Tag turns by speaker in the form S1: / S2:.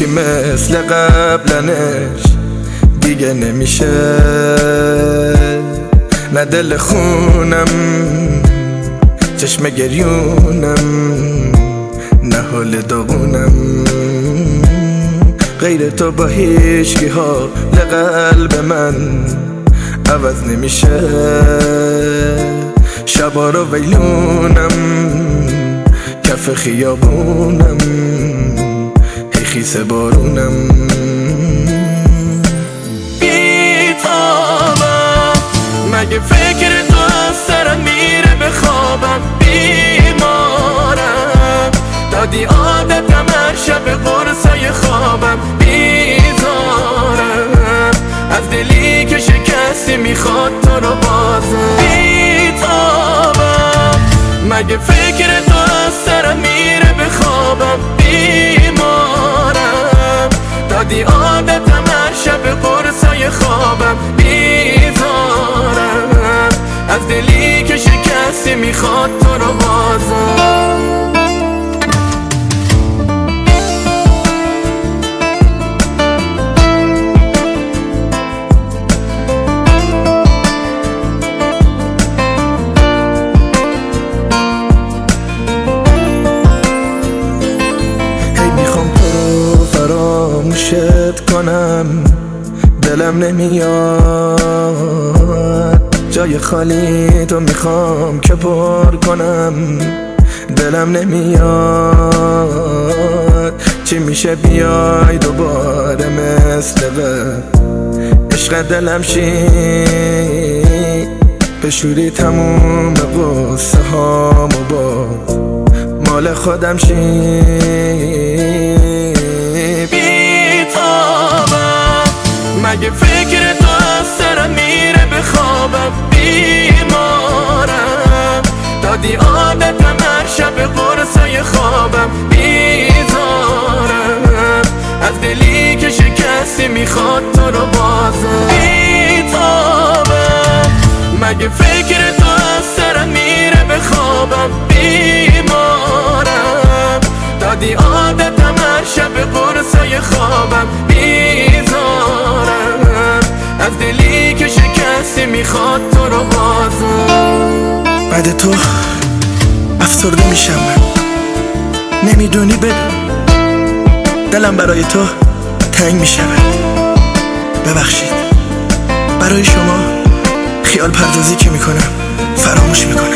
S1: مثل قبلنش دیگه نمیشه، نه دل خونم، چشم گریونم، نه حال داغونم. غیر تو با هیچکی حال قلب من عوض نمیشه. شبا رو ویلونم، کف خیابونم، هی خیس بارونم. بیتابم، مگه فکر تو از سرم میره به خوابم. بیمارم، دادی عادتم هر شب قرصای خوابم. بیزارم از دلی که شکستی میخواد تو رو بازم. بیتابم، مگه فکر تو از سرم میره به خوابم. بیمارم، دادی عادتم هر شب قرصای خوابم. بیزارم از دلی که شکستی میخواد تو رو بازم. فراموشت کنم، دلم نمیاد. جای خالی تو میخوام که پر کنم، دلم نمیاد. چی میشه بیای دوباره مثل قبل، عشق دلم شی بشوری تموم قصه هامو باز مال خودم شی. مگه فکر تو از سرم میره به خوابم. بیمارم، دادی عادتم هر شب قرصای خوابم. بیزارم از دلی که شکستی میخواد تو رو بازم. بیتابم، مگه فکر تو از سرم میره به خوابم. بیمارم، دادی عادتم هر شب قرصای خوابم. از دلی که شکستی میخواد تو رو بازم. بعد تو افسرده میشم من، نمیدونی بدون دلم برای تو تنگ میشود. ببخشید، برای شما خیال پردازی که میکنم فراموش میکنم.